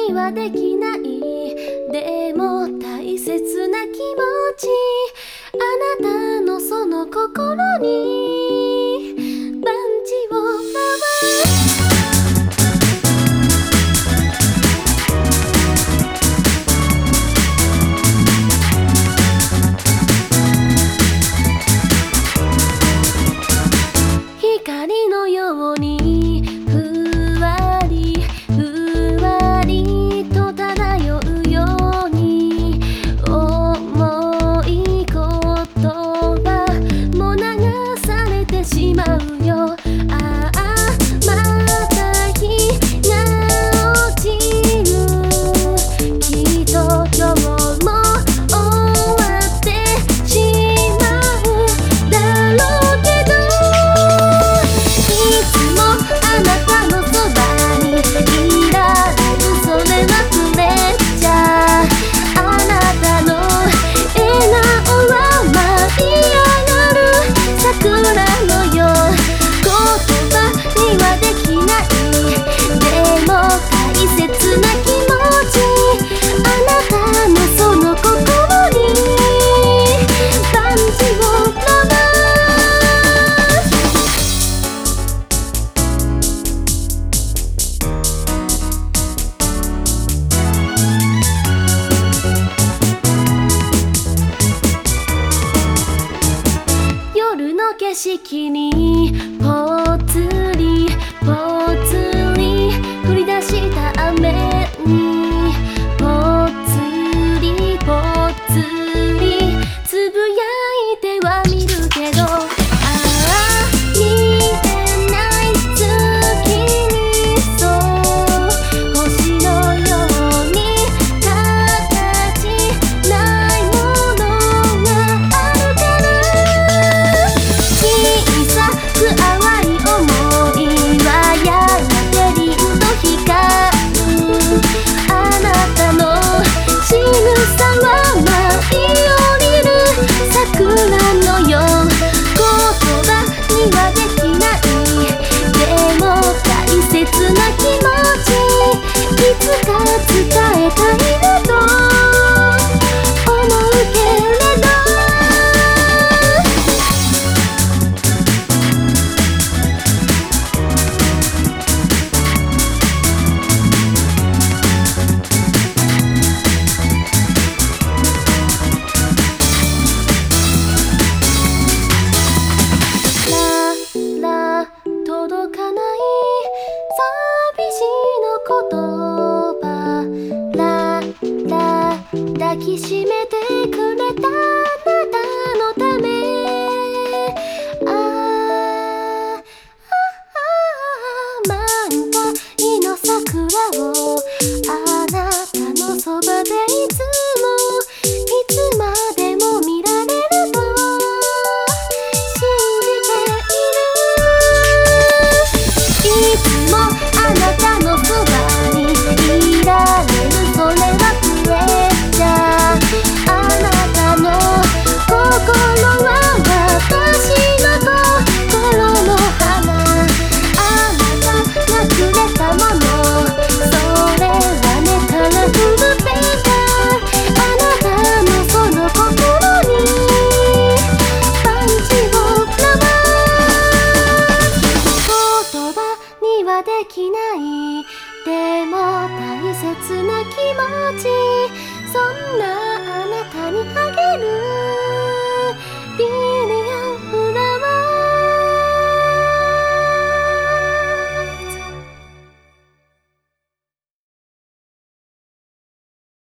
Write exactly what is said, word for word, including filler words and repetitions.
にはできない。でも大切な気持ち、あなたのその心にパンチを回光のようにふわりふわりと漂うように、重い言葉も流されてしまうよ。ああまた日が落ちる。きっと今日も終わってしまうだろうけど、いつもあなたのそばにいられる。それはプレッシャー。あなたの笑顔は舞い上がる桜のよう。言葉にはできない。でも大切な気持ち、あなたのその心にパンチを回す。夜の景色にぽつりぽつり降り出した雨に、ぽつりぽつりつぶやいてはみるけど、ああ見えない月にそう星のように形ないものがあるから、小さく淡い想いはやがて凛と光る。あなたの仕草は舞い降りる桜のよう。言葉にはできない。でも大切な気持ち、いつか伝えたいなと思うけれど、ララ届かない寂しいの言葉、ララ抱きしめてくれたあなたのため、ああ満開の桜をあなたのそばでいつもいつまでも見られると信じている。いつもあなたのそばにいられる。それはプレッシャー。あなたの心は私の心の花。あなたがくれたもの、それはねカラフルペーパー。あなたのその心にパンチを回す。言葉にはできない。でも大切な気持ち、そんな